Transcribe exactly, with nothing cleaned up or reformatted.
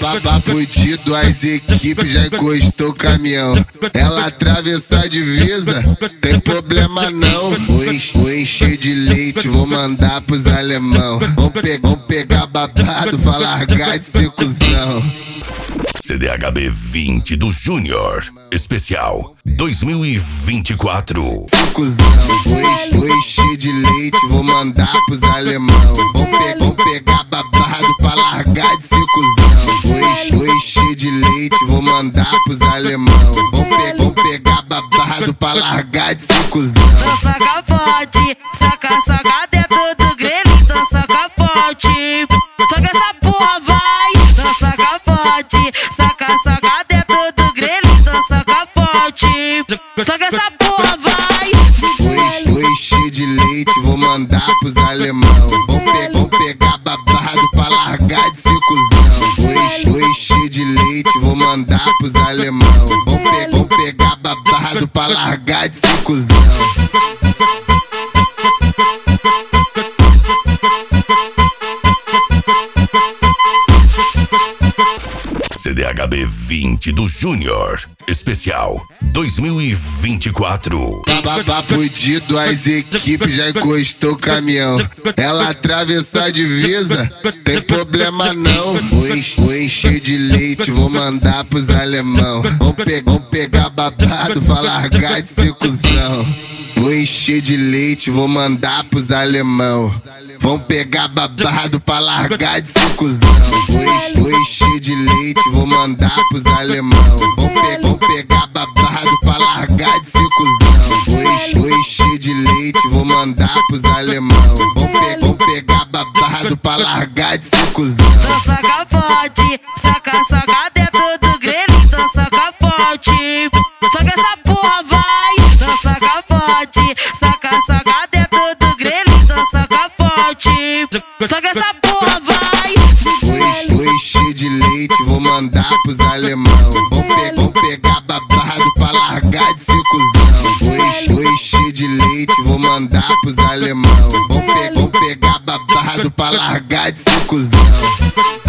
Papo de duas equipes, já encostou o caminhão. Ela atravessou a divisa, tem problema não. Vou encher, vou encher de leite, vou mandar pros alemão. Vão, pe vão pegar babado pra largar de ser cuzão. C D H B vinte do Júnior, especial dois mil e vinte e quatro. Cuzão, vou encher, vou encher de leite, vou mandar pros alemão. Vão, pe vão pegar babado pra largar de ser cuzão. Vou encher, vou encher de leite, vou mandar pros alemão. Vão, pe vão pegar babado pra largar de ser cuzão. Então saca forte, saca, saca dentro do grelho, então saca forte. Saca essa porra, vai, então saca forte. Saca, saca dentro do grelho, então saca forte. Saca essa porra, vai. Vou encher, vou encher de leite, vou mandar pros alemão. Vão, pe vão pegar babado pra largar de ser cuzão. Vou encher, vou encher de leite, vou mandar pros alemão. Vão, pe vão pegar babado pra largar de ser cuzão. C D H B vinte do Júnior, especial dois mil e vinte e quatro. Papo de duas equipes, já encostou o caminhão. Ela atravessou a divisa, tem problema não. Vou encher, vou encher de leite, vou mandar pros alemão. Vão, pe vão pegar babado pra largar de ser cuzão. Vou encher de leite, vou mandar pros alemão. Vão pegar babado pra largar de ser cuzão. Vou encher, vou encher de leite, vou mandar pros alemão. Vão, pe vão pegar babado pra largar de ser cuzão. Vou encher, vou encher de leite, vou mandar pros alemão. Vão, pe vão pegar babado pra largar de ser cuzão. Então saca forte, saca, saca dentro do grelho, então saca forte. Saca essa porra, vai, então saca forte. Saca, saca dentro do grelho, então saca forte. Saca essa porra, vai. Vou encher, vou encher de leite, vou mandar pros alemão. Vão, pe vão pegar babado pra largar de ser cuzão. Vou encher, vou encher de leite, vou mandar pros alemão. Vão, pe vão pegar babado pra largar de ser cuzão.